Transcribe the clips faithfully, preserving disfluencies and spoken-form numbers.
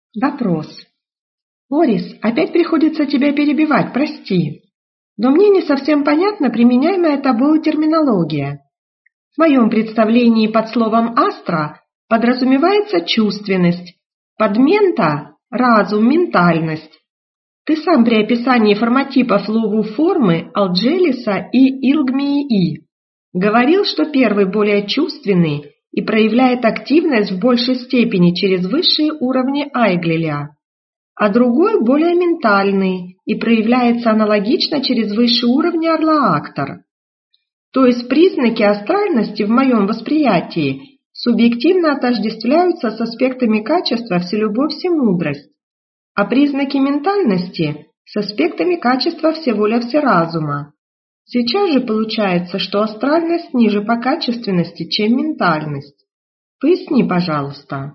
Вопрос. Орис, опять приходится тебя перебивать, прости. Но мне не совсем понятна применяемая тобою терминология. В моем представлении под словом «астра» подразумевается чувственность, под «мента» – разум, ментальность. Ты сам при описании форматипов лову формы Алджелиса и Илгмии говорил, что первый более чувственный и проявляет активность в большей степени через высшие уровни Айглиля, а другой более ментальный и проявляется аналогично через высшие уровни Орлаактор. То есть признаки астральности в моем восприятии субъективно отождествляются с аспектами качества вселюбовь, всемудрость, а признаки ментальности с аспектами качества всеволя, всеразума. Сейчас же получается, что астральность ниже по качественности, чем ментальность. Поясни, пожалуйста.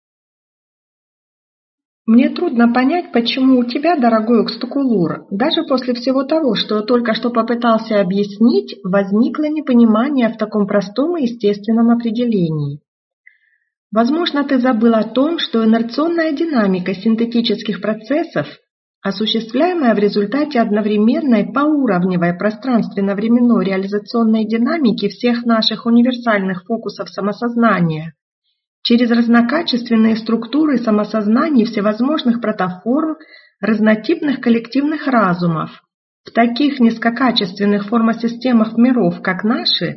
Мне трудно понять, почему у тебя, дорогой Укстукулур, даже после всего того, что только что попытался объяснить, возникло непонимание в таком простом и естественном определении. Возможно, ты забыл о том, что инерционная динамика синтетических процессов, осуществляемая в результате одновременной поуровневой пространственно-временной реализационной динамики всех наших универсальных фокусов самосознания, через разнокачественные структуры самосознаний всевозможных протоформ, разнотипных коллективных разумов, в таких низкокачественных формосистемах миров, как наши,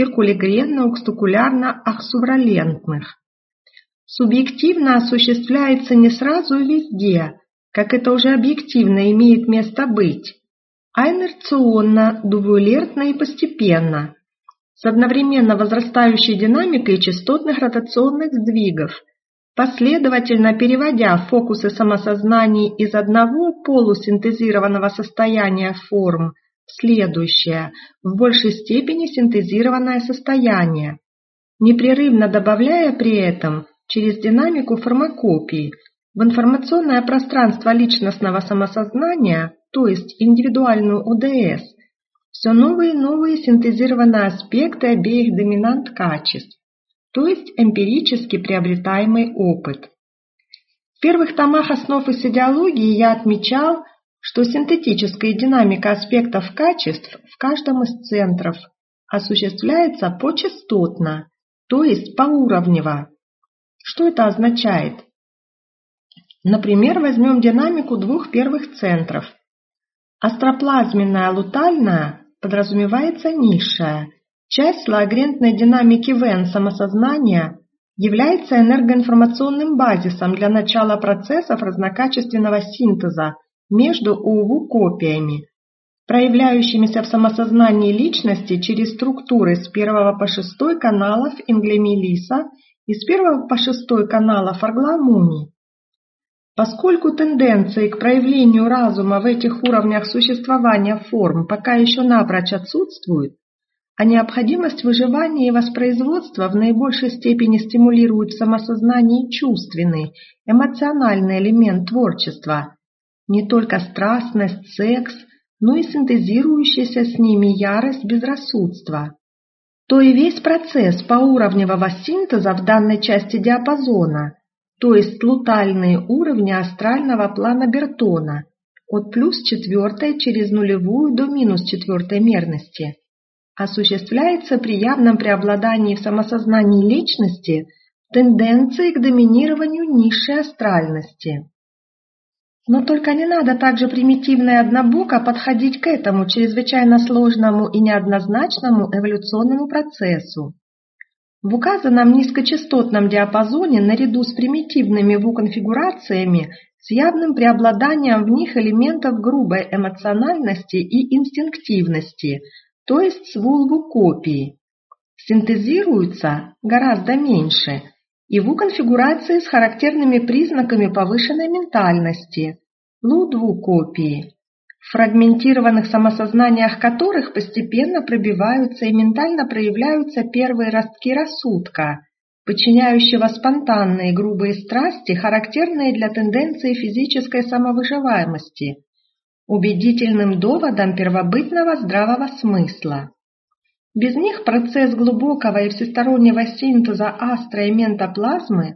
иркулигренно-укстукулярно-ахсувралентных, субъективно осуществляется не сразу и везде, как это уже объективно имеет место быть, а инерционно, дувуалентно и постепенно, с одновременно возрастающей динамикой частотных ротационных сдвигов, последовательно переводя фокусы самосознаний из одного полусинтезированного состояния форм в следующее, в большей степени синтезированное состояние, непрерывно добавляя при этом через динамику фармакопии в информационное пространство личностного самосознания, то есть индивидуальную О Д С, все новые и новые синтезированные аспекты обеих доминант качеств, то есть эмпирически приобретаемый опыт. В первых томах «Основ и идеологии» я отмечал, что синтетическая динамика аспектов качеств в каждом из центров осуществляется почастотно, то есть поуровнево. Что это означает? Например, возьмем динамику двух первых центров. Астроплазменная лутальная подразумевается низшая. Часть лоагрентной динамики Вен самосознания является энергоинформационным базисом для начала процессов разнокачественного синтеза между ОУ-копиями, проявляющимися в самосознании личности через структуры с первого по шестой каналов Инглемилиса и с первого по шестой каналов Аргламуни. Поскольку тенденции к проявлению разума в этих уровнях существования форм пока еще напрочь отсутствуют, а необходимость выживания и воспроизводства в наибольшей степени стимулирует в самосознании чувственный, эмоциональный элемент творчества, не только страстность, секс, но и синтезирующаяся с ними ярость, безрассудства, то и весь процесс поуровневого синтеза в данной части диапазона, то есть лутальные уровни астрального плана Бертона от плюс четвертой через нулевую до минус четвертой мерности, осуществляется при явном преобладании в самосознании личности тенденции к доминированию низшей астральности. Но только не надо так же примитивно и однобоко подходить к этому чрезвычайно сложному и неоднозначному эволюционному процессу. В указанном низкочастотном диапазоне наряду с примитивными ВУ-конфигурациями с явным преобладанием в них элементов грубой эмоциональности и инстинктивности, то есть с ВУ-копии, синтезируются гораздо меньше и ВУ-конфигурации с характерными признаками повышенной ментальности, ЛУ-копии, в фрагментированных самосознаниях которых постепенно пробиваются и ментально проявляются первые ростки рассудка, подчиняющего спонтанные грубые страсти, характерные для тенденции физической самовыживаемости, убедительным доводом первобытного здравого смысла. Без них процесс глубокого и всестороннего синтеза астро- и ментоплазмы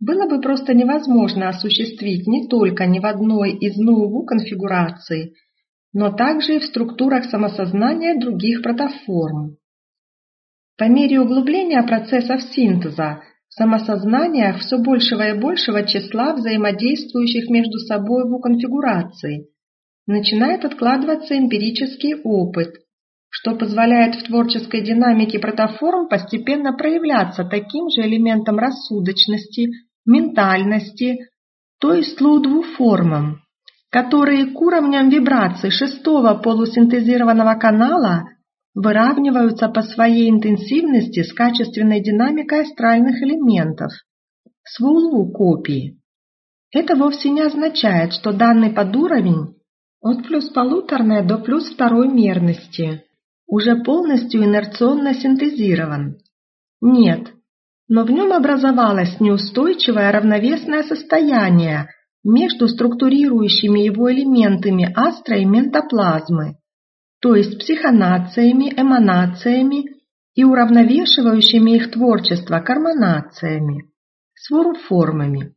было бы просто невозможно осуществить не только ни в одной из НУВУ конфигураций, но также и в структурах самосознания других протоформ. По мере углубления процессов синтеза в самосознаниях все большего и большего числа взаимодействующих между собой конфигураций начинает откладываться эмпирический опыт, что позволяет в творческой динамике протоформ постепенно проявляться таким же элементом рассудочности, ментальности, то есть лу-двуформам, которые к уровням вибраций шестого полусинтезированного канала выравниваются по своей интенсивности с качественной динамикой астральных элементов, с ВУЛУ-копии. Это вовсе не означает, что данный подуровень от плюс полуторной до плюс второй мерности уже полностью инерционно синтезирован. Нет, но в нем образовалось неустойчивое равновесное состояние между структурирующими его элементами астро- и ментоплазмы, то есть психонациями, эманациями и уравновешивающими их творчество карманациями, свуруформами.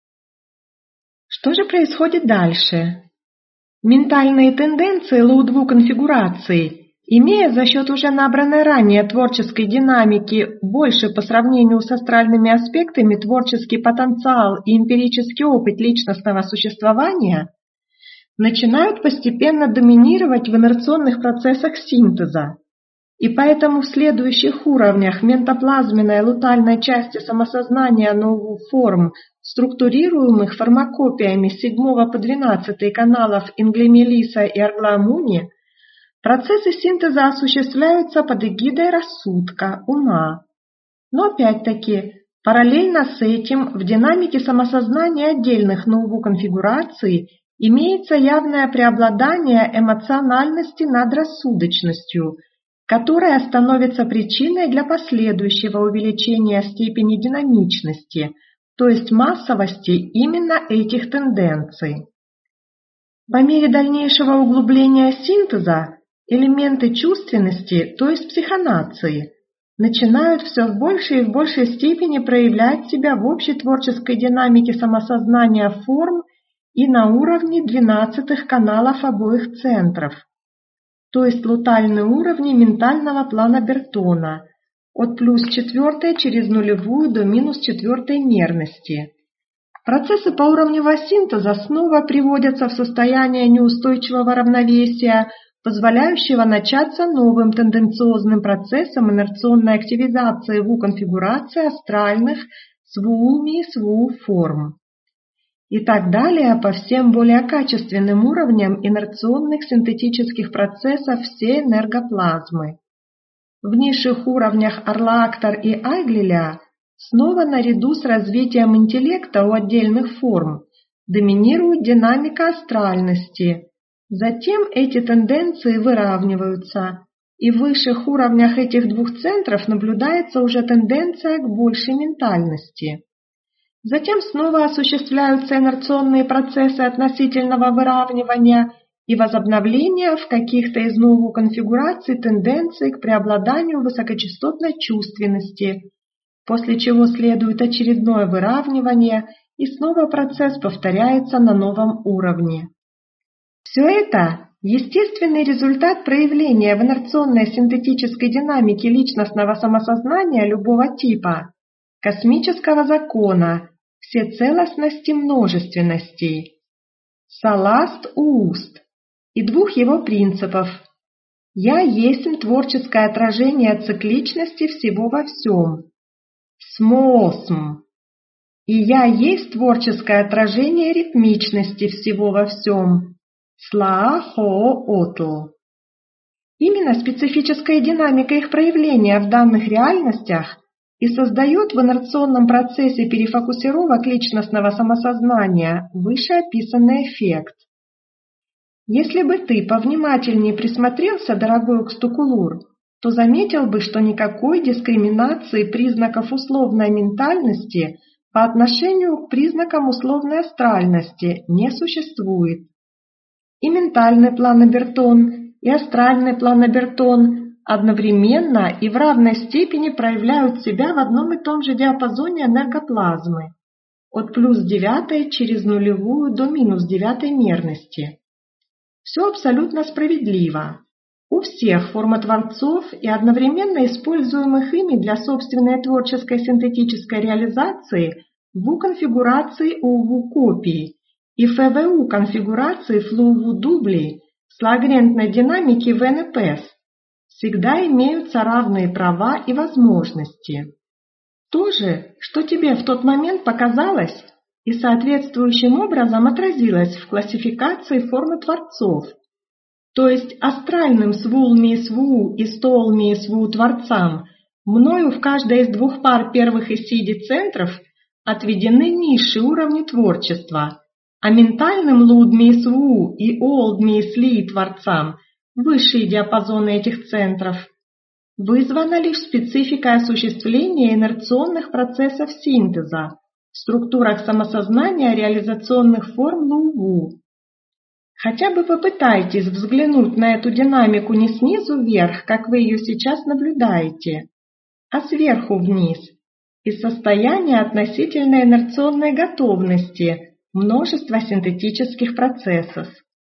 Что же происходит дальше? Ментальные тенденции ЛУ-два конфигурации, имея за счет уже набранной ранее творческой динамики больше по сравнению с астральными аспектами творческий потенциал и эмпирический опыт личностного существования, начинают постепенно доминировать в инерционных процессах синтеза, и поэтому в следующих уровнях ментоплазменной лутальной части самосознания новых форм, структурируемых фармакопиями с седьмого по двенадцатый каналов Инглемелиса и Аргламуни, процессы синтеза осуществляются под эгидой рассудка, ума. Но опять-таки, параллельно с этим в динамике самосознания отдельных НУВУ конфигураций имеется явное преобладание эмоциональности над рассудочностью, которая становится причиной для последующего увеличения степени динамичности, то есть массовости именно этих тенденций. По мере дальнейшего углубления синтеза элементы чувственности, то есть психонации, начинают все в большей и в большей степени проявлять себя в общей творческой динамике самосознания форм и на уровне двенадцатых каналов обоих центров, то есть лутальные уровни ментального плана Бертона, от плюс четвертой через нулевую до минус четвертой мерности. Процессы поуровневого синтеза снова приводятся в состояние неустойчивого равновесия, позволяющего начаться новым тенденциозным процессом инерционной активизации ВУ-конфигурации астральных с ВУЛМи и с ВУ-форм. И так далее по всем более качественным уровням инерционных синтетических процессов всей энергоплазмы. В низших уровнях Арлаактар и Айглиля снова наряду с развитием интеллекта у отдельных форм доминирует динамика астральности. Затем эти тенденции выравниваются, и в высших уровнях этих двух центров наблюдается уже тенденция к большей ментальности. Затем снова осуществляются инерционные процессы относительного выравнивания и возобновления в каких-то из новых конфигураций тенденций к преобладанию высокочастотной чувственности, после чего следует очередное выравнивание, и снова процесс повторяется на новом уровне. Все это – естественный результат проявления в инерционной синтетической динамике личностного самосознания любого типа, космического закона, всецелостности множественностей, саласт уст и двух его принципов. «Я есть творческое отражение цикличности всего во всем», смосм, и «Я есть творческое отражение ритмичности всего во всем», слаа-хоо-отл. Именно специфическая динамика их проявления в данных реальностях и создает в инерционном процессе перефокусировок личностного самосознания вышеописанный эффект. Если бы ты повнимательнее присмотрелся, дорогой Укстукулур, то заметил бы, что никакой дискриминации признаков условной ментальности по отношению к признакам условной астральности не существует. И ментальный план Обертон, и астральный план Обертон одновременно и в равной степени проявляют себя в одном и том же диапазоне энергоплазмы. от плюс девятой через нулевую до минус девятой мерности. Все абсолютно справедливо. У всех формотворцов и одновременно используемых ими для собственной творческой синтетической реализации в У-конфигурации ОУ-копии и эф вэ у-конфигурации флоу-дублей с лагрентной динамики в эн и пи эс всегда имеются равные права и возможности. То же, что тебе в тот момент показалось и соответствующим образом отразилось в классификации формотворцов, то есть астральным СВУ-МИСВУ и СТОЛ-МИСВУ творцам мною в каждой из двух пар первых ИСИДИ-центров отведены низшие уровни творчества, а ментальным ЛУД-МИСВУ и ОЛД-МИСЛИ творцам высшие диапазоны этих центров. Вызвана лишь спецификой осуществления инерционных процессов синтеза в структурах самосознания реализационных форм ЛУВУ. Хотя бы попытайтесь взглянуть на эту динамику не снизу вверх, как вы ее сейчас наблюдаете, а сверху вниз, из состояния относительной инерционной готовности множества синтетических процессов.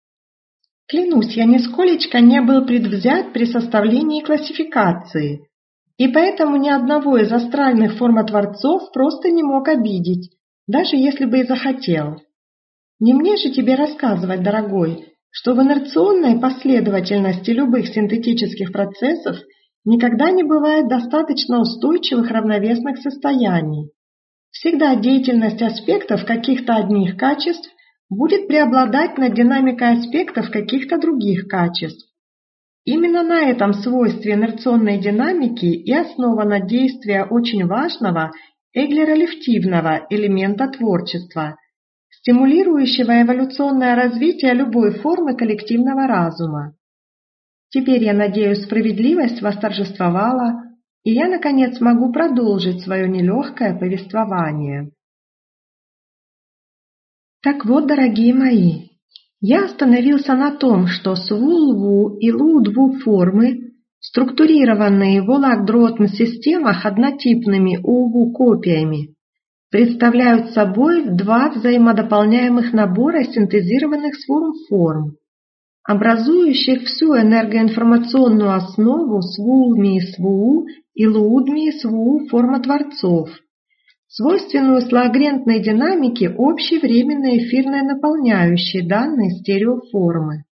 Клянусь, я нисколечко не был предвзят при составлении классификации, и поэтому ни одного из астральных формотворцов просто не мог обидеть, даже если бы и захотел. Не мне же тебе рассказывать, дорогой, что в инерционной последовательности любых синтетических процессов никогда не бывает достаточно устойчивых равновесных состояний. Всегда деятельность аспектов каких-то одних качеств будет преобладать над динамикой аспектов каких-то других качеств. Именно на этом свойстве инерционной динамики и основано действие очень важного эглеролептивного элемента творчества, стимулирующего эволюционное развитие любой формы коллективного разума. Теперь, я надеюсь, справедливость восторжествовала, и я, наконец, могу продолжить свое нелегкое повествование. Так вот, дорогие мои, я остановился на том, что СВУ-ЛВУ и ЛУ-ДВУ формы, структурированные в Олак-Дротн-системах однотипными ОУ-копиями, представляют собой два взаимодополняемых набора синтезированных форм-форм, образующих всю энергоинформационную основу СВУ-МИСВУ и ЛУД-МИСВУ формотворцов, свойственную слоагрентной динамике общей временной эфирной наполняющей данной стереоформы.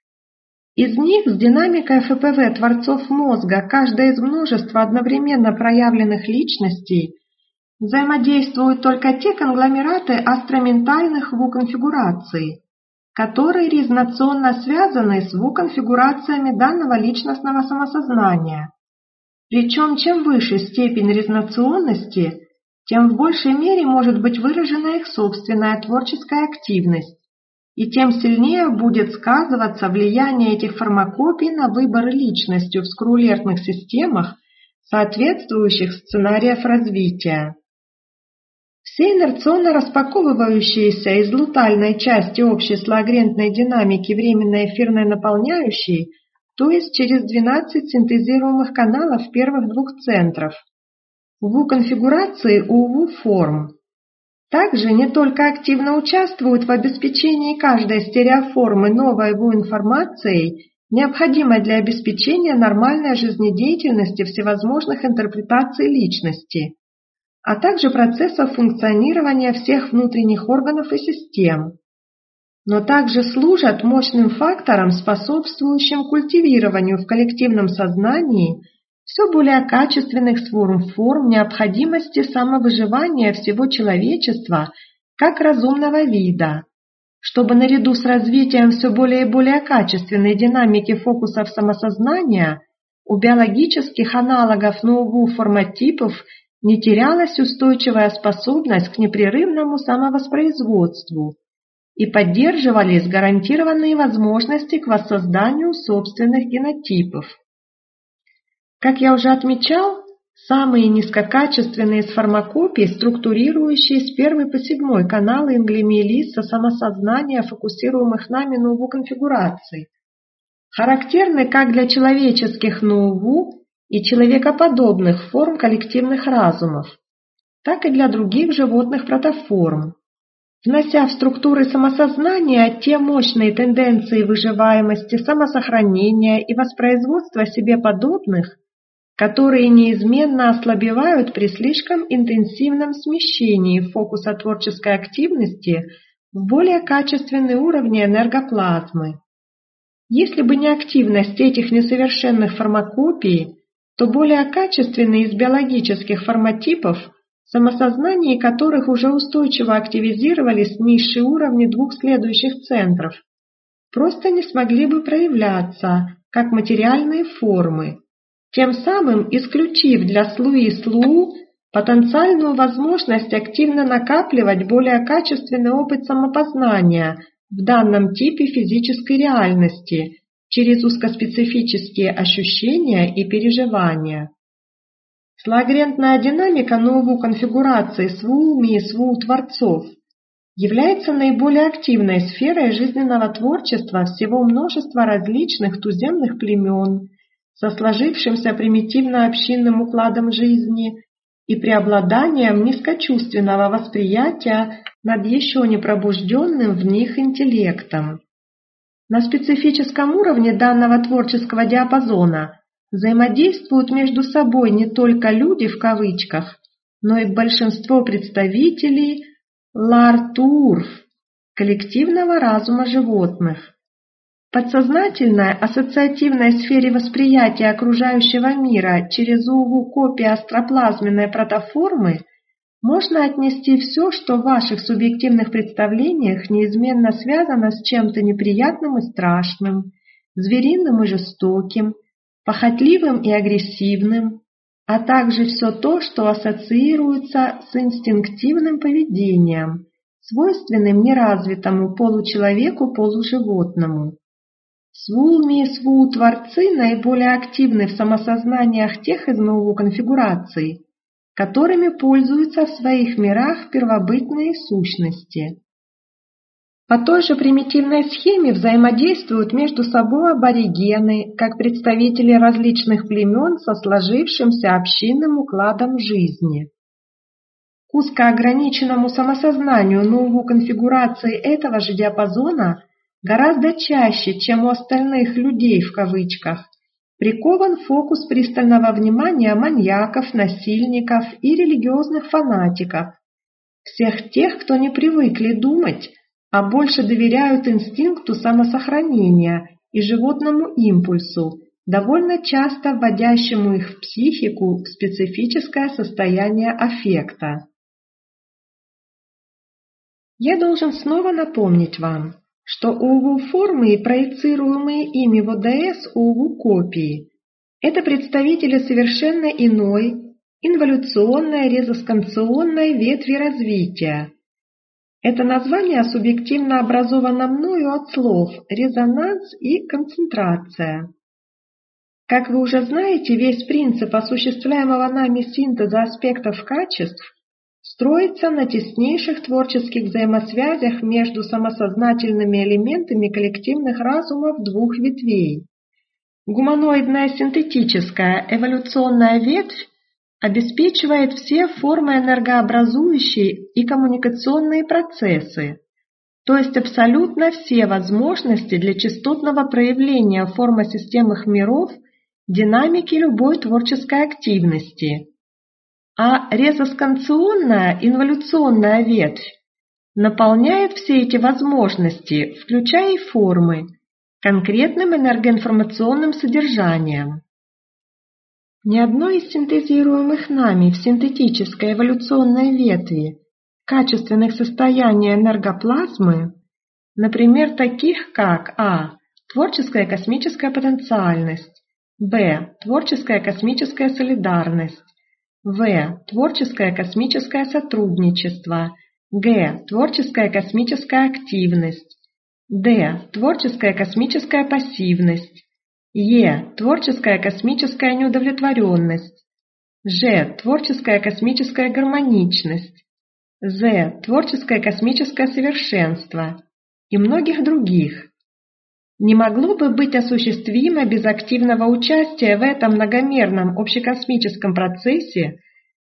Из них с динамикой эф пэ вэ творцов мозга каждая из множества одновременно проявленных личностей взаимодействуют только те конгломераты астроментальных ВУ-конфигураций, которые резонационно связаны с ВУ-конфигурациями данного личностного самосознания. Причем чем выше степень резонационности, тем в большей мере может быть выражена их собственная творческая активность, и тем сильнее будет сказываться влияние этих формакопий на выбор личностью в скрулертных системах соответствующих сценариев развития. Все инерционно распаковывающиеся из лутальной части общей слоагрентной динамики временной эфирной наполняющей, то есть через двенадцать синтезируемых каналов первых двух центров, в У-конфигурации УВУ-форм. Также не только активно участвуют в обеспечении каждой стереоформы новой ВУ-информацией, необходимой для обеспечения нормальной жизнедеятельности всевозможных интерпретаций личности, а также процессов функционирования всех внутренних органов и систем, но также служат мощным фактором, способствующим культивированию в коллективном сознании все более качественных форм необходимости самовыживания всего человечества как разумного вида, чтобы наряду с развитием все более и более качественной динамики фокусов самосознания у биологических аналогов новых форматипов не терялась устойчивая способность к непрерывному самовоспроизводству и поддерживались гарантированные возможности к воссозданию собственных генотипов. Как я уже отмечал, самые низкокачественные из формакопий, структурирующие с первой по седьмой каналы инглемиелиса самосознания фокусируемых нами НУВУ конфигураций, характерны как для человеческих НУВУ и человекоподобных форм коллективных разумов, так и для других животных протоформ, внося в структуры самосознания те мощные тенденции выживаемости, самосохранения и воспроизводства себе подобных, которые неизменно ослабевают при слишком интенсивном смещении фокуса творческой активности в более качественные уровни энергоплазмы. Если бы не активность этих несовершенных формакопий, то более качественные из биологических форматипов, самосознание которых уже устойчиво активизировались низшие уровни двух следующих центров, просто не смогли бы проявляться как материальные формы, тем самым исключив для Слуи-Слуу потенциальную возможность активно накапливать более качественный опыт самопознания в данном типе физической реальности через узкоспецифические ощущения и переживания. Слагрентная динамика новой конфигурации СВУ-МИ и СВУ-творцов является наиболее активной сферой жизненного творчества всего множества различных туземных племен со сложившимся примитивно-общинным укладом жизни и преобладанием низкочувственного восприятия над еще не пробужденным в них интеллектом. На специфическом уровне данного творческого диапазона взаимодействуют между собой не только «люди» в кавычках, но и большинство представителей лартурф, коллективного разума животных. В подсознательной ассоциативной сфере восприятия окружающего мира через УВУ копии астроплазменной протоформы можно отнести все, что в ваших субъективных представлениях неизменно связано с чем-то неприятным и страшным, звериным и жестоким, похотливым и агрессивным, а также все то, что ассоциируется с инстинктивным поведением, свойственным неразвитому получеловеку-полуживотному. СВУ-МИ и СВУ-творцы наиболее активны в самосознаниях тех из новых конфигураций, которыми пользуются в своих мирах первобытные сущности. По той же примитивной схеме взаимодействуют между собой аборигены, как представители различных племен со сложившимся общинным укладом жизни. К узкоограниченному самосознанию новой конфигурации этого же диапазона гораздо чаще, чем у остальных «людей» в кавычках, прикован фокус пристального внимания маньяков, насильников и религиозных фанатиков, всех тех, кто не привыкли думать, а больше доверяют инстинкту самосохранения и животному импульсу, довольно часто вводящему их в психику в специфическое состояние аффекта. Я должен снова напомнить вам, что ОУ-формы и проецируемые ими в ОДС ОУ-копии – это представители совершенно иной, инволюционной резосканционной ветви развития. Это название субъективно образовано мною от слов «резонанс» и «концентрация». Как вы уже знаете, весь принцип осуществляемого нами синтеза аспектов качеств строится на теснейших творческих взаимосвязях между самосознательными элементами коллективных разумов двух ветвей. Гуманоидная синтетическая эволюционная ветвь обеспечивает все формы энергообразующие и коммуникационные процессы, то есть абсолютно все возможности для частотного проявления формосистемных миров динамики любой творческой активности. А резосканционная инволюционная ветвь наполняет все эти возможности, включая и формы, конкретным энергоинформационным содержанием. Ни одно из синтезируемых нами в синтетической эволюционной ветви качественных состояний энергоплазмы, например, таких как а. Творческая космическая потенциальность, б. Творческая космическая солидарность, в. Творческое космическое сотрудничество, г. Творческая космическая активность, д. Творческая космическая пассивность, е. Творческая космическая неудовлетворенность, ж. Творческая космическая гармоничность, з. Творческое космическое совершенство и многих других. Не могло бы быть осуществимо без активного участия в этом многомерном общекосмическом процессе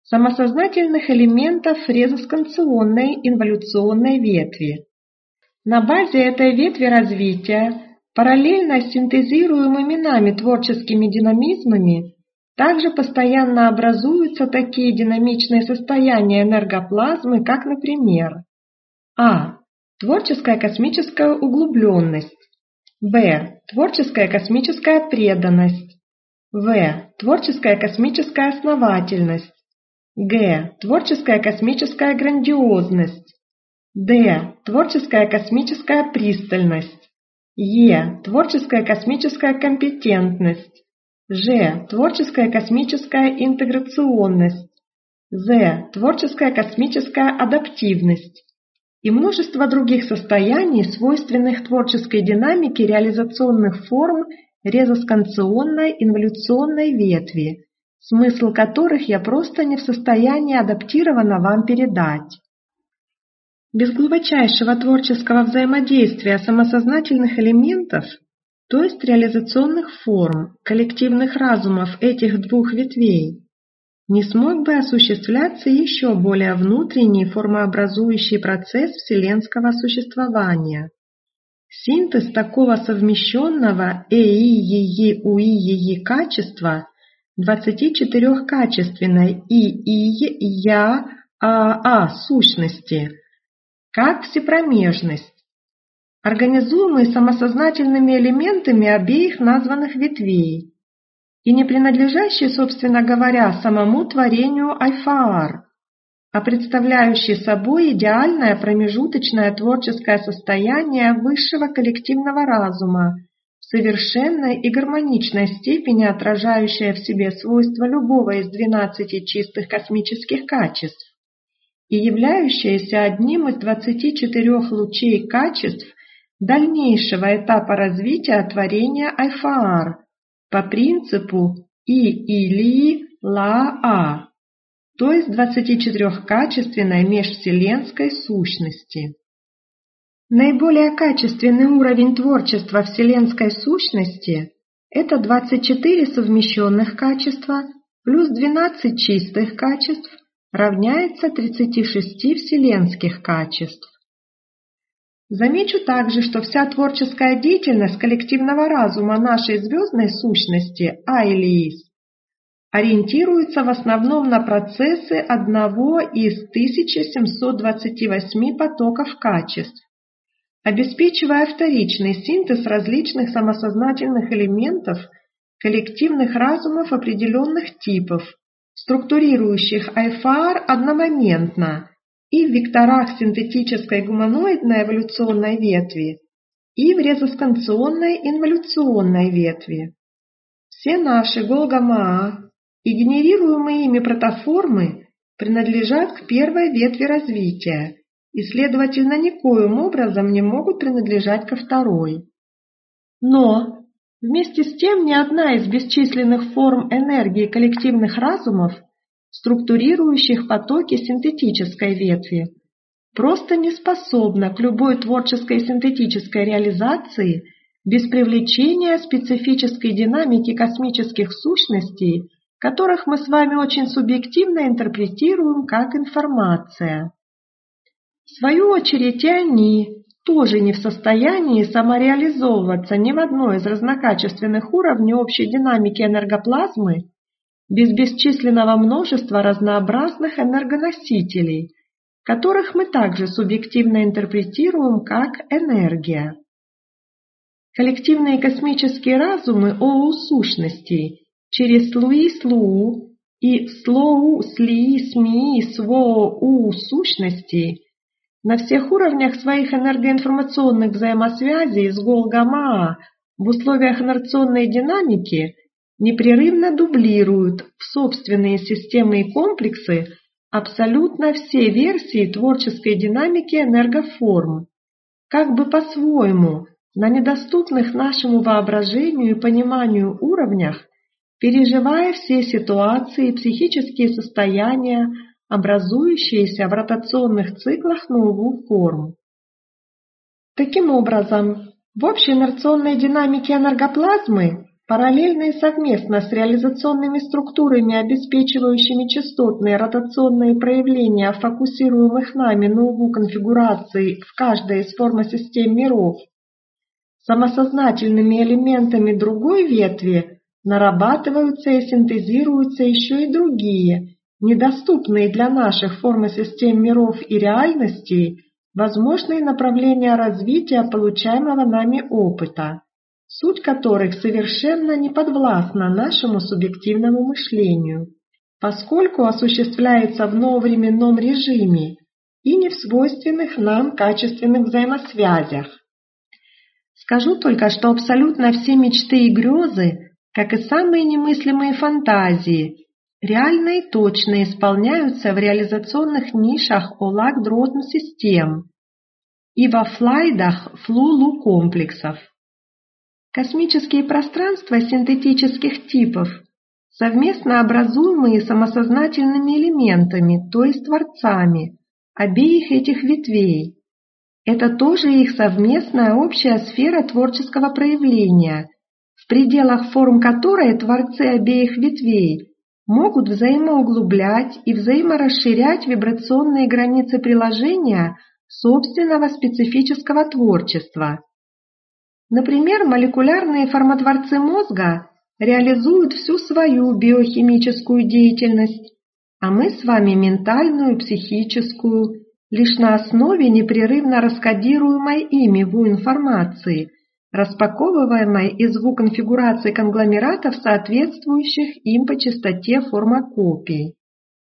самосознательных элементов резосконционной инволюционной ветви. На базе этой ветви развития, параллельно с синтезируемыми нами творческими динамизмами, также постоянно образуются такие динамичные состояния энергоплазмы, как, например, а. Творческая космическая углубленность, б. Творческая космическая преданность, в. Творческая космическая основательность, г. Творческая космическая грандиозность, д. Творческая космическая пристальность, е. Творческая космическая компетентность, ж. Творческая космическая интеграционность, з. Творческая космическая адаптивность и множество других состояний, свойственных творческой динамике реализационных форм резосконционной инволюционной ветви, смысл которых я просто не в состоянии адаптированно вам передать. Без глубочайшего творческого взаимодействия самосознательных элементов, то есть реализационных форм, коллективных разумов этих двух ветвей, не смог бы осуществляться еще более внутренний формообразующий процесс вселенского существования. Синтез такого совмещенного эи-и-и-уи-и качества двадцатичетырехкачественной и-и-я-а-а сущности, как всепромежность, организуемый самосознательными элементами обеих названных ветвей и не принадлежащий, собственно говоря, самому творению Айфаар, а представляющий собой идеальное промежуточное творческое состояние высшего коллективного разума, в совершенной и гармоничной степени отражающее в себе свойства любого из двенадцати чистых космических качеств и являющееся одним из двадцати четырех лучей качеств дальнейшего этапа развития творения Айфаар по принципу И-Илии-Ла-А, то есть двадцатичетырехкачественной межвселенской сущности. Наиболее качественный уровень творчества вселенской сущности – это двадцать четыре совмещенных качества плюс двенадцать чистых качеств равняется тридцати шести вселенских качеств. Замечу также, что вся творческая деятельность коллективного разума нашей звездной сущности Айлиис ориентируется в основном на процессы одного из тысячи семисот двадцати восьми потоков качеств, обеспечивая вторичный синтез различных самосознательных элементов коллективных разумов определенных типов, структурирующих Айфаар одномоментно и в векторах синтетической гуманоидной эволюционной ветви, и в резосконционной инволюционной ветви. Все наши Голгамаа и генерируемые ими протоформы принадлежат к первой ветви развития и, следовательно, никоим образом не могут принадлежать ко второй. Но вместе с тем ни одна из бесчисленных форм энергии коллективных разумов, структурирующих потоки синтетической ветви, просто не способна к любой творческой синтетической реализации без привлечения специфической динамики космических сущностей, которых мы с вами очень субъективно интерпретируем как информация. В свою очередь и они тоже не в состоянии самореализовываться ни в одной из разнокачественных уровней общей динамики энергоплазмы без бесчисленного множества разнообразных энергоносителей, которых мы также субъективно интерпретируем как энергия. Коллективные космические разумы ОУ-сущностей через Слуи-Слуу и Слоу-Слии-Смии-Своо-У-сущностей на всех уровнях своих энергоинформационных взаимосвязей с Голгамаа в условиях инерционной динамики непрерывно дублируют в собственные системы и комплексы абсолютно все версии творческой динамики энергоформ, как бы по-своему, на недоступных нашему воображению и пониманию уровнях, переживая все ситуации и психические состояния, образующиеся в ротационных циклах новых форм. Таким образом, в общей инерционной динамике энергоплазмы Параллельно и совместно с реализационными структурами, обеспечивающими частотные ротационные проявления фокусируемых нами на углу конфигураций в каждой из формосистем миров, самосознательными элементами другой ветви нарабатываются и синтезируются еще и другие, недоступные для наших формосистем миров и реальностей, возможные направления развития получаемого нами опыта, суть которых совершенно не подвластна нашему субъективному мышлению, поскольку осуществляется в нововременном режиме и не в свойственных нам качественных взаимосвязях. Скажу только, что абсолютно все мечты и грезы, как и самые немыслимые фантазии, реально и точно исполняются в реализационных нишах ОЛАК-дротм-систем и во флайдах флу-лу-комплексов. Космические пространства синтетических типов, совместно образуемые самосознательными элементами, то есть творцами, обеих этих ветвей. Это тоже их совместная общая сфера творческого проявления, в пределах форм которой творцы обеих ветвей могут взаимоуглублять и взаиморасширять вибрационные границы приложения собственного специфического творчества. Например, молекулярные формотворцы мозга реализуют всю свою биохимическую деятельность, а мы с вами ментальную, психическую, лишь на основе непрерывно раскодируемой ими ВУ-информации, распаковываемой из ВУ-конфигураций конгломератов, соответствующих им по частоте формокопий.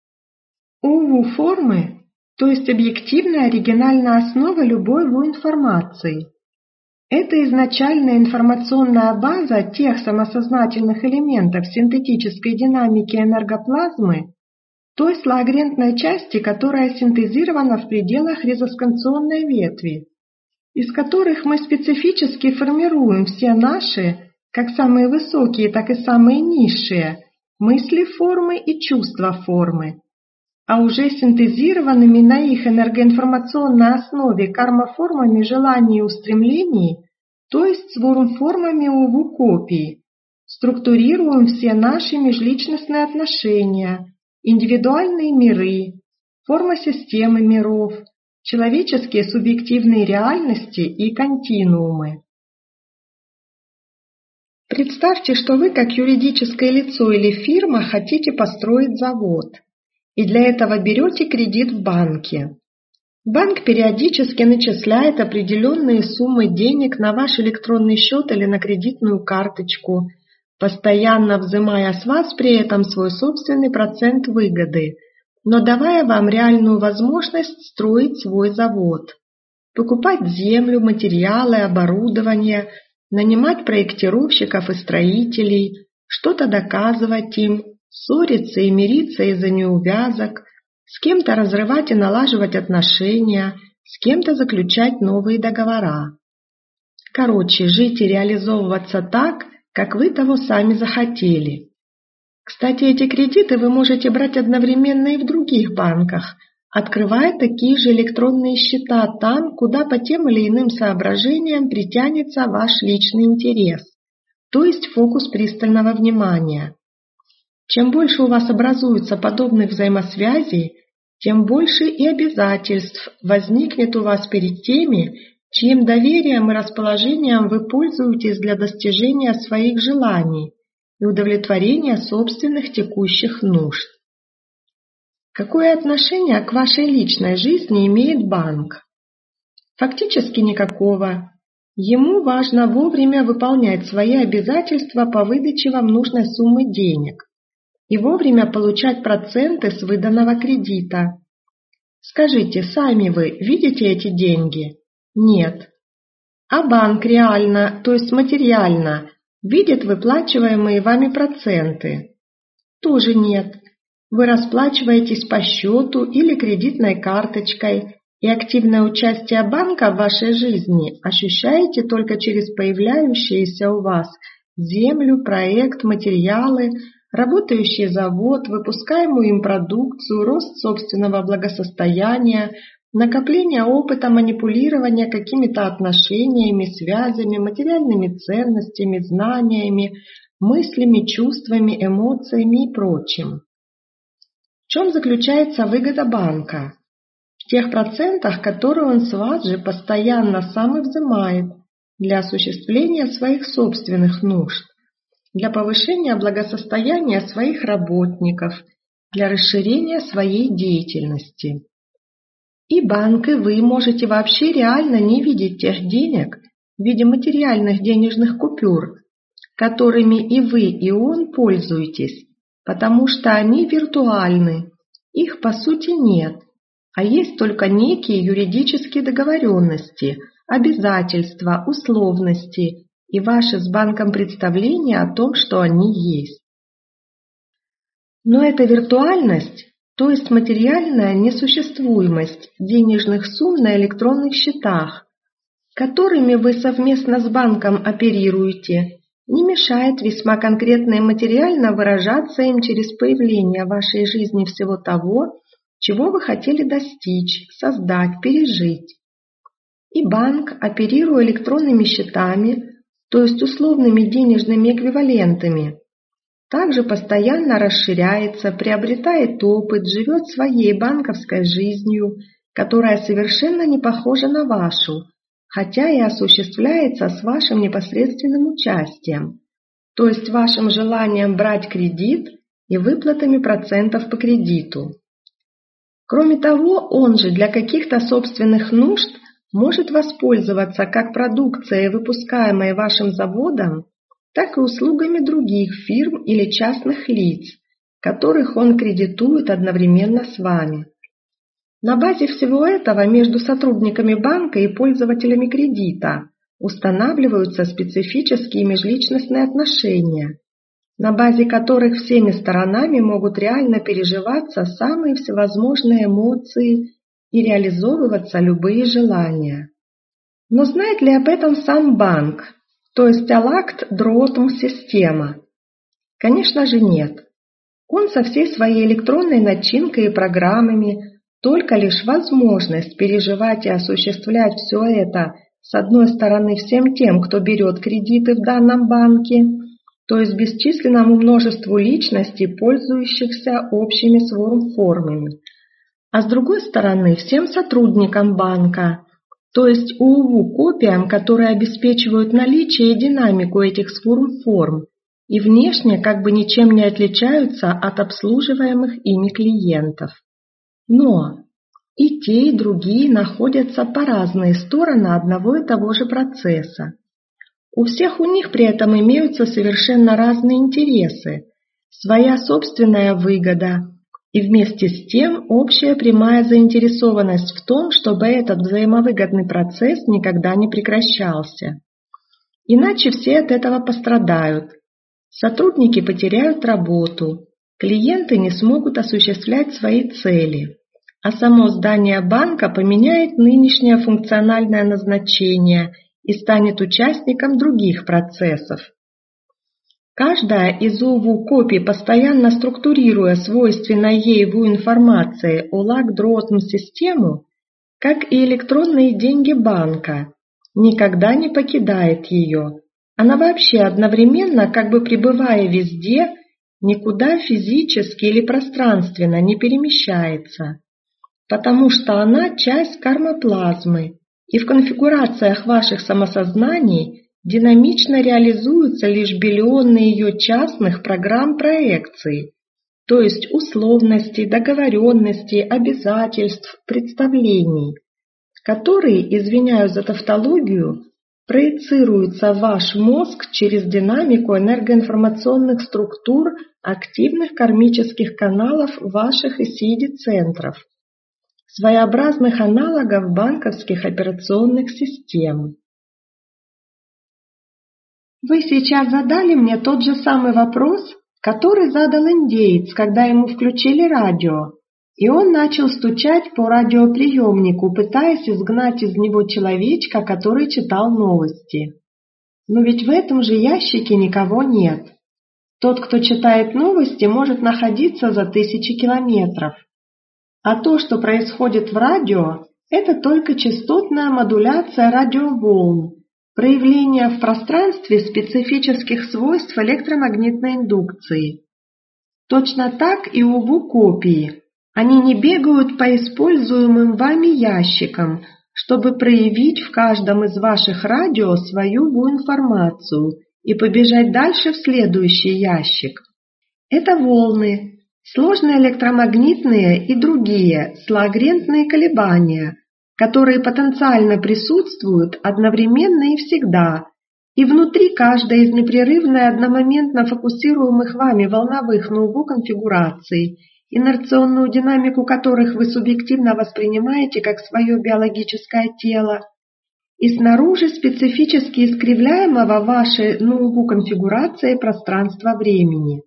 У ВУ-формы, то есть объективная оригинальная основа любой ВУ-информации. Это изначальная информационная база тех самосознательных элементов синтетической динамики энергоплазмы, той слагрентной части, которая синтезирована в пределах резосканционной ветви, из которых мы специфически формируем все наши, как самые высокие, так и самые низшие, мысли формы и чувства формы, а уже синтезированными на их энергоинформационной основе кармоформами желаний и устремлений, то есть сворм-формами УВУ-копий, структурируем все наши межличностные отношения, индивидуальные миры, форма-системы миров, человеческие субъективные реальности и континуумы. Представьте, что вы, как юридическое лицо или фирма, хотите построить завод, и для этого берете кредит в банке. Банк периодически начисляет определенные суммы денег на ваш электронный счет или на кредитную карточку, постоянно взимая с вас при этом свой собственный процент выгоды, но давая вам реальную возможность строить свой завод, покупать землю, материалы, оборудование, нанимать проектировщиков и строителей, что-то доказывать им, ссориться и мириться из-за неувязок, с кем-то разрывать и налаживать отношения, с кем-то заключать новые договора. Короче, жить и реализовываться так, как вы того сами захотели. Кстати, эти кредиты вы можете брать одновременно и в других банках, открывая такие же электронные счета там, куда по тем или иным соображениям притянется ваш личный интерес, то есть фокус пристального внимания. Чем больше у вас образуется подобных взаимосвязей, тем больше и обязательств возникнет у вас перед теми, чьим доверием и расположением вы пользуетесь для достижения своих желаний и удовлетворения собственных текущих нужд. Какое отношение к вашей личной жизни имеет банк? Фактически никакого. Ему важно вовремя выполнять свои обязательства по выдаче вам нужной суммы денег и вовремя получать проценты с выданного кредита. Скажите, сами вы видите эти деньги? Нет. А банк реально, то есть материально, видит выплачиваемые вами проценты? Тоже нет. Вы расплачиваетесь по счету или кредитной карточкой, и активное участие банка в вашей жизни ощущаете только через появляющиеся у вас землю, проект, материалы, работающий завод, выпускаемую им продукцию, рост собственного благосостояния, накопление опыта манипулирования какими-то отношениями, связями, материальными ценностями, знаниями, мыслями, чувствами, эмоциями и прочим. В чем заключается выгода банка? В тех процентах, которые он с вас же постоянно сам и взимает для осуществления своих собственных нужд, для повышения благосостояния своих работников, для расширения своей деятельности. И банк, и вы можете вообще реально не видеть тех денег в виде материальных денежных купюр, которыми и вы, и он пользуетесь, потому что они виртуальны, их по сути нет, а есть только некие юридические договоренности, обязательства, условности и ваши с банком представления о том, что они есть. Но эта виртуальность, то есть материальная несуществуемость денежных сумм на электронных счетах, которыми вы совместно с банком оперируете, не мешает весьма конкретно и материально выражаться им через появление в вашей жизни всего того, чего вы хотели достичь, создать, пережить. И банк, оперируя электронными счетами, то есть условными денежными эквивалентами, также постоянно расширяется, приобретает опыт, живет своей банковской жизнью, которая совершенно не похожа на вашу, хотя и осуществляется с вашим непосредственным участием, то есть вашим желанием брать кредит и выплатами процентов по кредиту. Кроме того, он же для каких-то собственных нужд может воспользоваться как продукцией, выпускаемой вашим заводом, так и услугами других фирм или частных лиц, которых он кредитует одновременно с вами. На базе всего этого между сотрудниками банка и пользователями кредита устанавливаются специфические межличностные отношения, на базе которых всеми сторонами могут реально переживаться самые всевозможные эмоции и реализовываться любые желания. Но знает ли об этом сам банк, то есть Алакт Дротм система? Конечно же нет. Он со всей своей электронной начинкой и программами только лишь возможность переживать и осуществлять все это, с одной стороны, всем тем, кто берет кредиты в данном банке, то есть бесчисленному множеству личностей, пользующихся общими сворм-формами, а с другой стороны, всем сотрудникам банка, то есть УУ-копиям, которые обеспечивают наличие и динамику этих сворм-форм и внешне как бы ничем не отличаются от обслуживаемых ими клиентов. Но и те, и другие находятся по разные стороны одного и того же процесса. У всех у них при этом имеются совершенно разные интересы, своя собственная выгода и вместе с тем общая прямая заинтересованность в том, чтобы этот взаимовыгодный процесс никогда не прекращался. Иначе все от этого пострадают. Сотрудники потеряют работу, клиенты не смогут осуществлять свои цели, а само здание банка поменяет нынешнее функциональное назначение и станет участником других процессов. Каждая из УВУ-копий, постоянно структурируя свойственной ей ВУ информации о Лак-Дротм-систему, как и электронные деньги банка, никогда не покидает ее. Она вообще одновременно, как бы пребывая везде, никуда физически или пространственно не перемещается, потому что она часть кармоплазмы, и в конфигурациях ваших самосознаний динамично реализуются лишь биллионы ее частных программ проекций, то есть условностей, договоренностей, обязательств, представлений, которые, извиняюсь за тавтологию, проецируются в ваш мозг через динамику энергоинформационных структур активных кармических каналов ваших эсиди-центров, своеобразных аналогов банковских операционных систем. Вы сейчас задали мне тот же самый вопрос, который задал индеец, когда ему включили радио, и он начал стучать по радиоприемнику, пытаясь изгнать из него человечка, который читал новости. Но ведь в этом же ящике никого нет. Тот, кто читает новости, может находиться за тысячи километров. А то, что происходит в радио, это только частотная модуляция радиоволн, проявление в пространстве специфических свойств электромагнитной индукции. Точно так и у ВУ-копии. Они не бегают по используемым вами ящикам, чтобы проявить в каждом из ваших радио свою ВУ-информацию и побежать дальше в следующий ящик. Это волны, сложные электромагнитные и другие слоагрентные колебания, которые потенциально присутствуют одновременно и всегда, и внутри каждой из непрерывно и одномоментно фокусируемых вами волновых ноу-ву конфигураций, инерционную динамику которых вы субъективно воспринимаете как свое биологическое тело, и снаружи специфически искривляемого вашей ноу-ву конфигурации пространства-времени.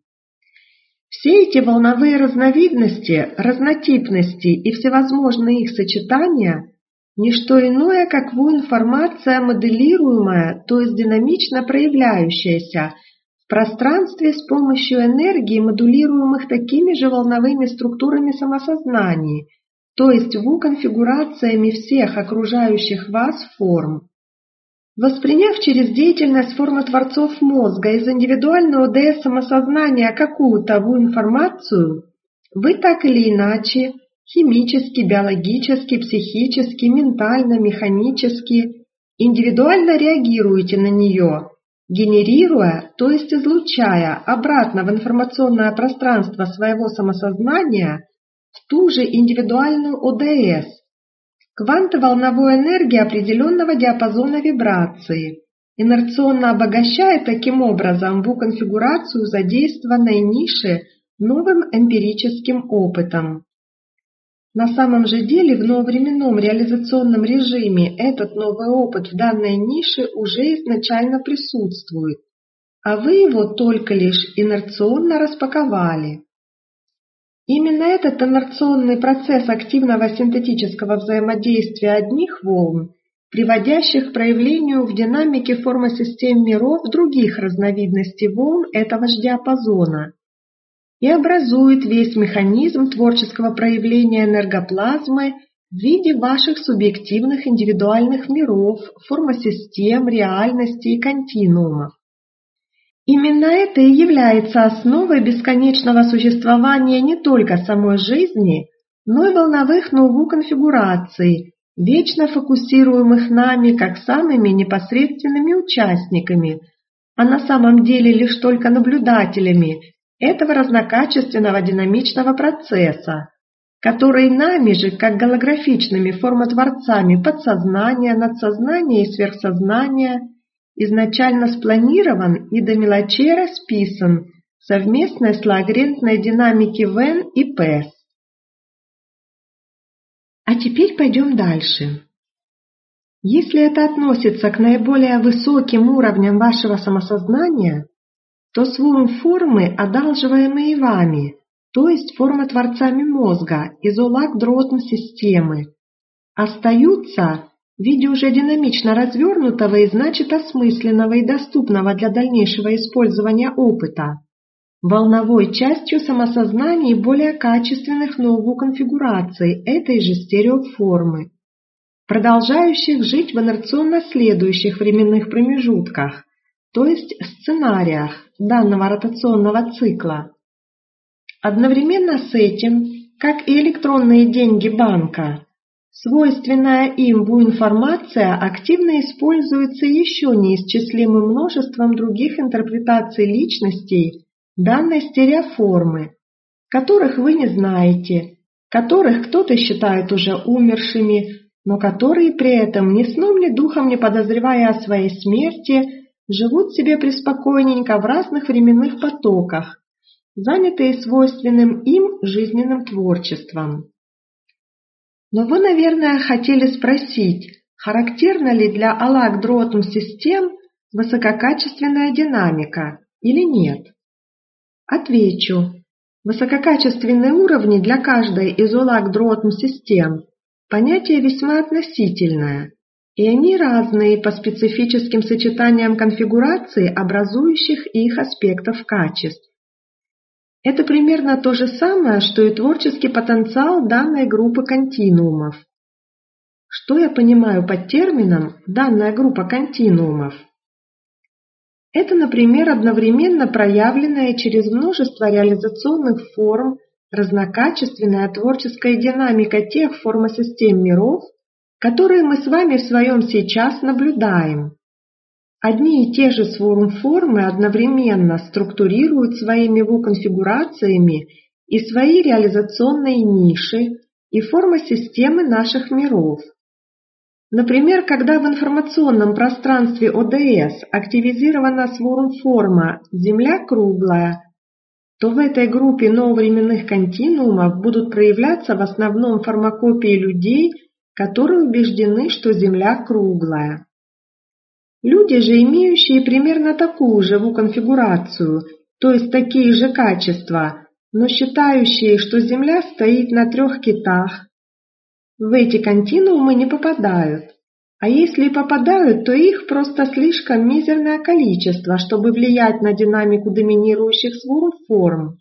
Все эти волновые разновидности, разнотипности и всевозможные их сочетания – не что иное, как ВУ-информация моделируемая, то есть динамично проявляющаяся в пространстве с помощью энергии, модулируемых такими же волновыми структурами самосознаний, то есть ВУ-конфигурациями всех окружающих вас форм. Восприняв через деятельность формы творцов мозга из индивидуального ОДС самосознания какую-то ВУ-информацию, вы так или иначе химически, биологически, психически, ментально, механически, индивидуально реагируете на нее, генерируя, то есть излучая обратно в информационное пространство своего самосознания в ту же индивидуальную ОДС, квантоволновой энергии определенного диапазона вибрации, инерционно обогащая таким образом ВУ-конфигурацию задействованной ниши новым эмпирическим опытом. На самом же деле в нововременном реализационном режиме этот новый опыт в данной нише уже изначально присутствует, а вы его только лишь инерционно распаковали. Именно этот инерционный процесс активного синтетического взаимодействия одних волн, приводящих к проявлению в динамике формы систем миров других разновидностей волн этого же диапазона, и образует весь механизм творческого проявления энергоплазмы в виде ваших субъективных индивидуальных миров, формосистем, реальностей и континуумов. Именно это и является основой бесконечного существования не только самой жизни, но и волновых ноу-ву конфигураций, вечно фокусируемых нами как самыми непосредственными участниками, а на самом деле лишь только наблюдателями этого разнокачественного динамичного процесса, который нами же, как голографичными формотворцами подсознания, надсознания и сверхсознания, изначально спланирован и до мелочей расписан в совместной слоагрентной динамике Вен и Пэс. А теперь пойдем дальше. Если это относится к наиболее высоким уровням вашего самосознания, то свою формы, одалживаемые вами, то есть формотворцами мозга из Олак-Дротн-системы, остаются в виде уже динамично развернутого и значит осмысленного и доступного для дальнейшего использования опыта, волновой частью самосознания и более качественных ноу-ву конфигураций этой же стереоформы, продолжающих жить в инерционно следующих временных промежутках, то есть сценариях данного ротационного цикла. Одновременно с этим, как и электронные деньги банка, свойственная им ВУ-информация активно используется еще неисчислимым множеством других интерпретаций личностей данной стереоформы, которых вы не знаете, которых кто-то считает уже умершими, но которые при этом ни сном, ни духом не подозревая о своей смерти, живут себе преспокойненько в разных временных потоках, занятые свойственным им жизненным творчеством. Но вы, наверное, хотели спросить, характерна ли для Олак-Дротн-систем высококачественная динамика или нет? Отвечу. Высококачественные уровни для каждой из Олак-Дротн-систем понятие весьма относительное, и они разные по специфическим сочетаниям конфигураций, образующих их аспектов качеств. Это примерно то же самое, что и творческий потенциал данной группы континуумов. Что я понимаю под термином «данная группа континуумов»? Это, например, одновременно проявленная через множество реализационных форм разнокачественная творческая динамика тех формосистем миров, которые мы с вами в своем сейчас наблюдаем. Одни и те же сворм-формы одновременно структурируют своими ву-конфигурациями и свои реализационные ниши и формосистемы наших миров. Например, когда в информационном пространстве О Д С активизирована сворм-форма «Земля круглая», то в этой группе нововременных континуумов будут проявляться в основном формокопии людей, которые убеждены, что Земля круглая. Люди же, имеющие примерно такую же ву-конфигурацию, то есть такие же качества, но считающие, что Земля стоит на трех китах, в эти континуумы не попадают. А если и попадают, то их просто слишком мизерное количество, чтобы влиять на динамику доминирующих сворм-форм.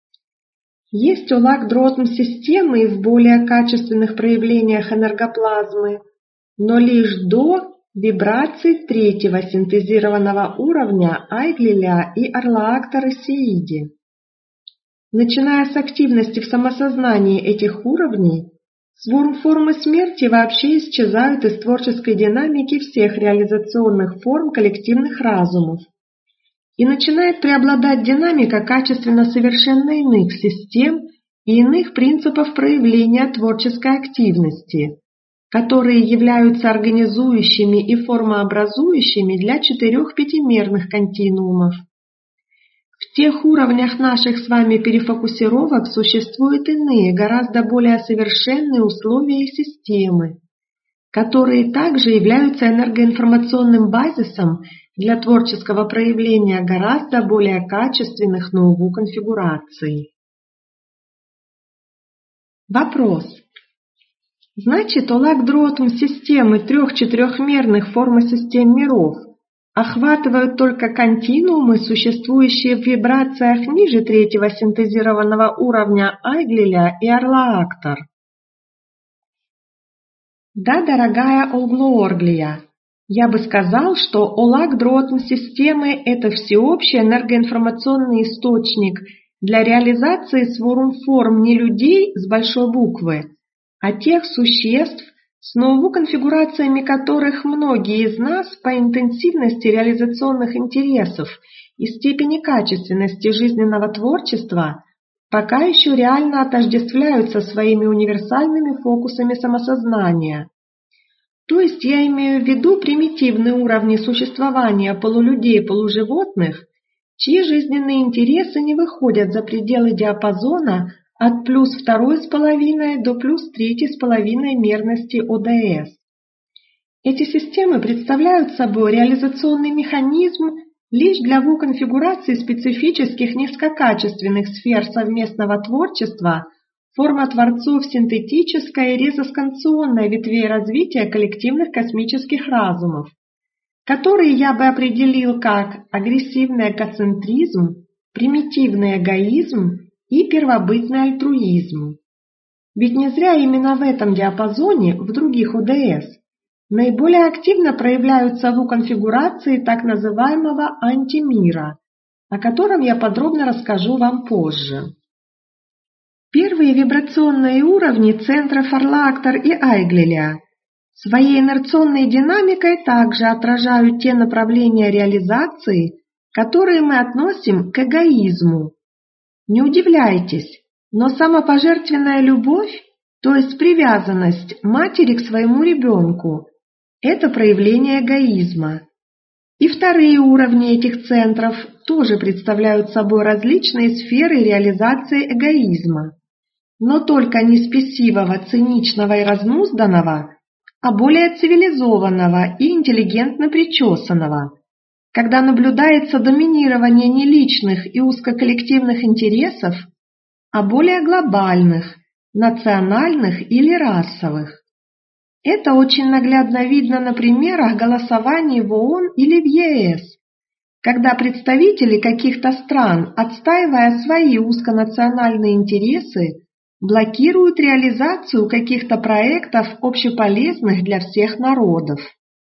Есть Олак-Дротм-системы и в более качественных проявлениях энергоплазмы, но лишь до вибраций третьего синтезированного уровня Айглиля и Арлаактар-Сеиди. Начиная с активности в самосознании этих уровней, сворм-формы смерти вообще исчезают из творческой динамики всех реализационных форм коллективных разумов, и начинает преобладать динамика качественно совершенно иных систем и иных принципов проявления творческой активности, которые являются организующими и формообразующими для четырех пятимерных континуумов. В тех уровнях наших с вами перефокусировок существуют иные, гораздо более совершенные условия и системы, которые также являются энергоинформационным базисом для творческого проявления гораздо более качественных новых конфигураций. Вопрос. Значит, Олак-Дротм системы трех-четырехмерных формосистем миров охватывают только континуумы, существующие в вибрациях ниже третьего синтезированного уровня Айглиля и Арлаактар. Да, дорогая Олглоорглия, я бы сказал, что Олак-Дротм системы – это всеобщий энергоинформационный источник для реализации сворм-форм не людей с большой буквы, а тех существ, с новыми конфигурациями которых многие из нас по интенсивности реализационных интересов и степени качественности жизненного творчества пока еще реально отождествляются своими универсальными фокусами самосознания. То есть я имею в виду примитивные уровни существования полулюдей и полуживотных, чьи жизненные интересы не выходят за пределы диапазона от плюс второй с половиной до плюс третьей с половиной мерности О Д С. Эти системы представляют собой реализационный механизм лишь для ву-конфигурации специфических низкокачественных сфер совместного творчества, форма творцов синтетической и резосканционной ветвей развития коллективных космических разумов, которые я бы определил как агрессивный эгоцентризм, примитивный эгоизм и первобытный альтруизм. Ведь не зря именно в этом диапазоне, в других О Д С, наиболее активно проявляются ву-конфигурации так называемого антимира, о котором я подробно расскажу вам позже. Первые вибрационные уровни центров Арлаактар и Айглиля своей инерционной динамикой также отражают те направления реализации, которые мы относим к эгоизму. Не удивляйтесь, но самопожертвенная любовь, то есть привязанность матери к своему ребенку, это проявление эгоизма. И вторые уровни этих центров тоже представляют собой различные сферы реализации эгоизма, но только не спесивого, циничного и разнузданного, а более цивилизованного и интеллигентно причесанного, когда наблюдается доминирование не личных и узкоколлективных интересов, а более глобальных, национальных или расовых. Это очень наглядно видно на примерах голосований в О О Н или в Е С, когда представители каких-то стран, отстаивая свои узконациональные интересы, блокируют реализацию каких-то проектов, общеполезных для всех народов.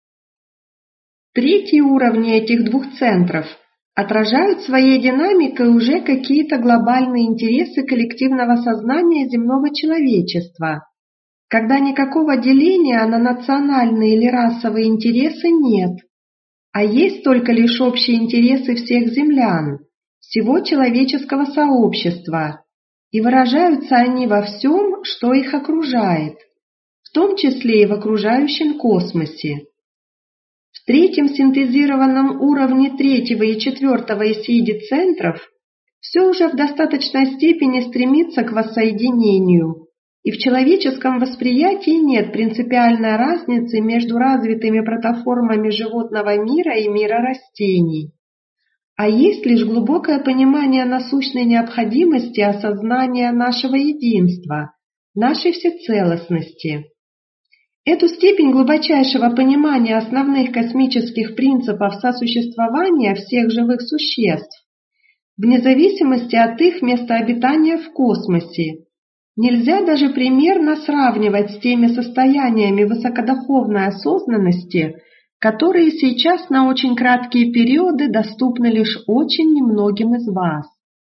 Третьи уровни этих двух центров отражают своей динамикой уже какие-то глобальные интересы коллективного сознания земного человечества, когда никакого деления на национальные или расовые интересы нет, а есть только лишь общие интересы всех землян, всего человеческого сообщества, и выражаются они во всем, что их окружает, в том числе и в окружающем космосе. В третьем синтезированном уровне третьего и четвертого исиди-центров все уже в достаточной степени стремится к воссоединению, и в человеческом восприятии нет принципиальной разницы между развитыми протоформами животного мира и мира растений, а есть лишь глубокое понимание насущной необходимости осознания нашего единства, нашей всецелостности. Эту степень глубочайшего понимания основных космических принципов сосуществования всех живых существ, вне зависимости от их места обитания в космосе, нельзя даже примерно сравнивать с теми состояниями высокодуховной осознанности, которые сейчас на очень краткие периоды доступны лишь очень немногим из вас.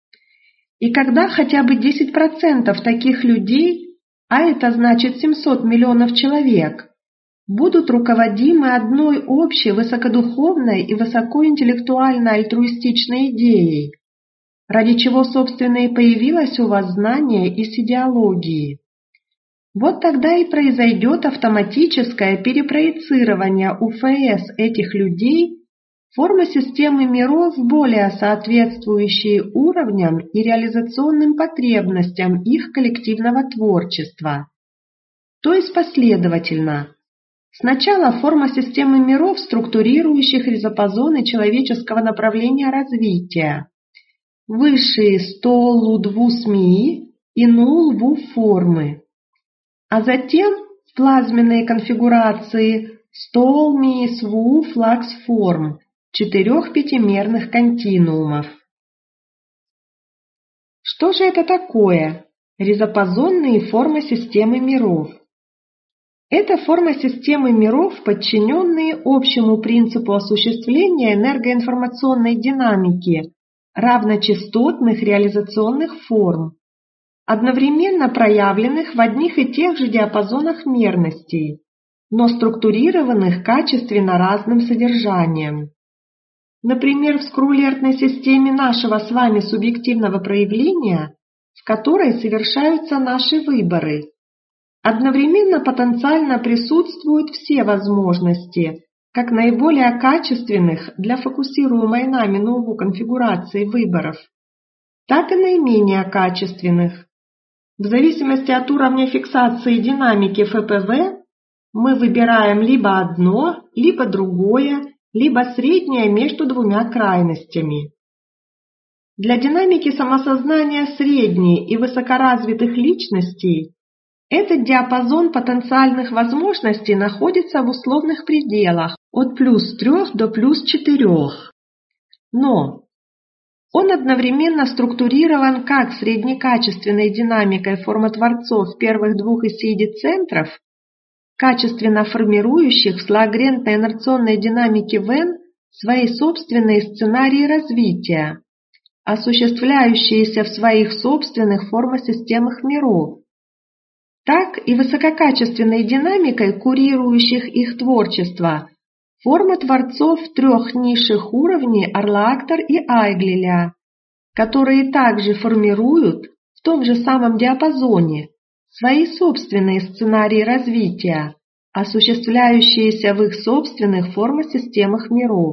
И когда хотя бы десять процентов таких людей, а это значит семьсот миллионов человек, будут руководимы одной общей высокодуховной и высокоинтеллектуально-альтруистичной идеей, ради чего, собственно, и появилось у вас знание из идеологии. Вот тогда и произойдет автоматическое перепроецирование УФС этих людей в форму системы миров, более соответствующие уровням и реализационным потребностям их коллективного творчества. То есть последовательно. Сначала форма системы миров, структурирующих ризопозоны человеческого направления развития. Высшие сто лудву СМИ и нул лву формы. А затем в плазменной конфигурации стол ми сву флакс форм четырех пятимерных континуумов. Что же это такое? Ризопозонные формы системы миров. Это форма системы миров, подчиненные общему принципу осуществления энергоинформационной динамики равночастотных реализационных форм, одновременно проявленных в одних и тех же диапазонах мерностей, но структурированных качественно разным содержанием. Например, в скрулертной системе нашего с вами субъективного проявления, в которой совершаются наши выборы, одновременно потенциально присутствуют все возможности, как наиболее качественных для фокусируемой нами новой конфигурации выборов, так и наименее качественных. В зависимости от уровня фиксации динамики эф пэ вэ мы выбираем либо одно, либо другое, либо среднее между двумя крайностями. Для динамики самосознания средней и высокоразвитых личностей этот диапазон потенциальных возможностей находится в условных пределах от плюс трёх до плюс четырёх. Но он одновременно структурирован как среднекачественной динамикой формотворцов первых двух исиди-центров, качественно формирующих в слагрентной инерционной динамике Вен свои собственные сценарии развития, осуществляющиеся в своих собственных формосистемах миров, так и высококачественной динамикой, курирующих их творчество, форма творцов трех низших уровней Арлаактар и Айглиля, которые также формируют в том же самом диапазоне свои собственные сценарии развития, осуществляющиеся в их собственных формосистемах миров.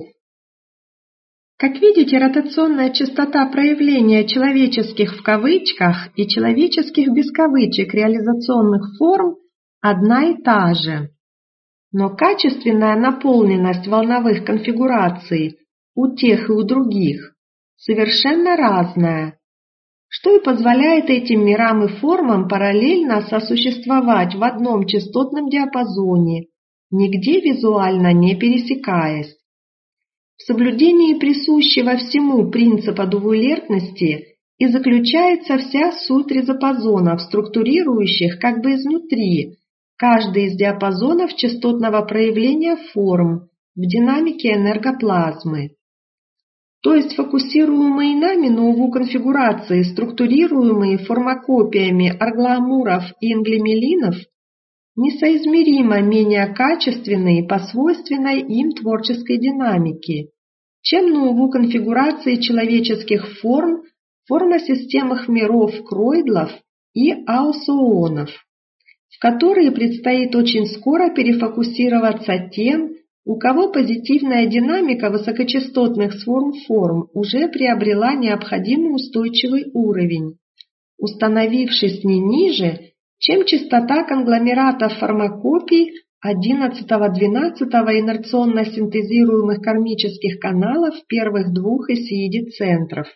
Как видите, ротационная частота проявления человеческих в кавычках и человеческих без кавычек реализационных форм одна и та же. Но качественная наполненность волновых конфигураций у тех и у других совершенно разная, что и позволяет этим мирам и формам параллельно сосуществовать в одном частотном диапазоне, нигде визуально не пересекаясь. В соблюдении присущего всему принципа двуэлертности и заключается вся суть резопозонов, структурирующих как бы изнутри каждый из диапазонов частотного проявления форм в динамике энергоплазмы. То есть фокусируемые нами новую конфигурации, структурируемые формакопиями арглоамуров и инглемелинов, несоизмеримо менее качественные по свойственной им творческой динамике, чем новую конфигурации человеческих форм в формосистемах миров Кройдлов и аусоонов, в которые предстоит очень скоро перефокусироваться тем, у кого позитивная динамика высокочастотных сформ-форм уже приобрела необходимый устойчивый уровень, установившись не ниже, чем частота конгломератов фармакопий одиннадцатого-двенадцатого инерционно синтезируемых кармических каналов первых двух эсииди-центров.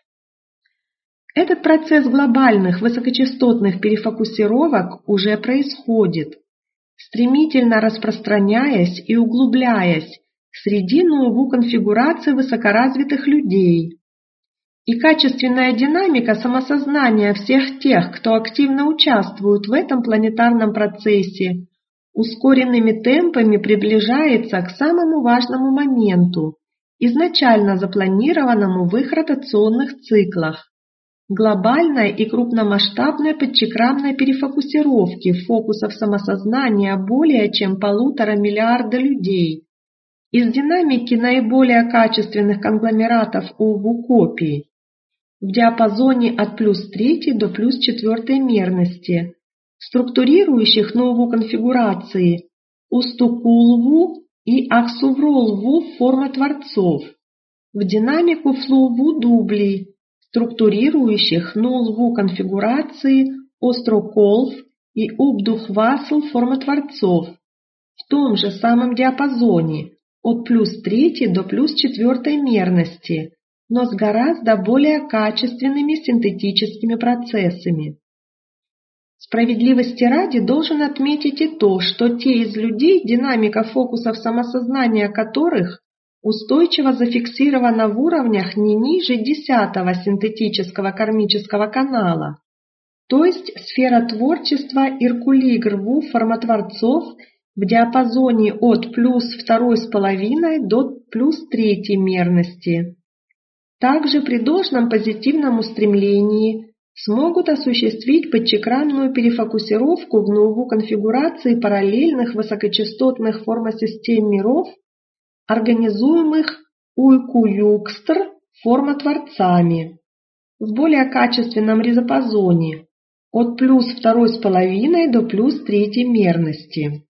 Этот процесс глобальных высокочастотных перефокусировок уже происходит, стремительно распространяясь и углубляясь среди новую конфигурацию высокоразвитых людей. И качественная динамика самосознания всех тех, кто активно участвует в этом планетарном процессе, ускоренными темпами приближается к самому важному моменту, изначально запланированному в их ротационных циклах – глобальной и крупномасштабной подчекрамной перефокусировки фокусов самосознания более чем полутора миллиарда людей из динамики наиболее качественных конгломератов ОВУ-копий в диапазоне от плюс третьей до плюс четвертой мерности, структурирующих новую конфигурации Устукулву и Аксувролву формы творцов, в динамику Флуву дублей, структурирующих нолву конфигурации Остроколв и Убдухвасл формы творцов, в том же самом диапазоне от плюс третьей до плюс четвертой мерности, но с гораздо более качественными синтетическими процессами. Справедливости ради должен отметить и то, что те из людей, динамика фокусов самосознания которых устойчиво зафиксирована в уровнях не ниже десятого синтетического кармического канала, то есть сфера творчества Иркулигрву формотворцов в диапазоне от плюс второй с половиной до плюс третьей мерности, также при должном позитивном устремлении смогут осуществить подчекранную перефокусировку в новую конфигурации параллельных высокочастотных формосистем миров, организуемых Уйку-Юкстр формотворцами в более качественном резопозоне от плюс второй с половиной до плюс третьей мерности.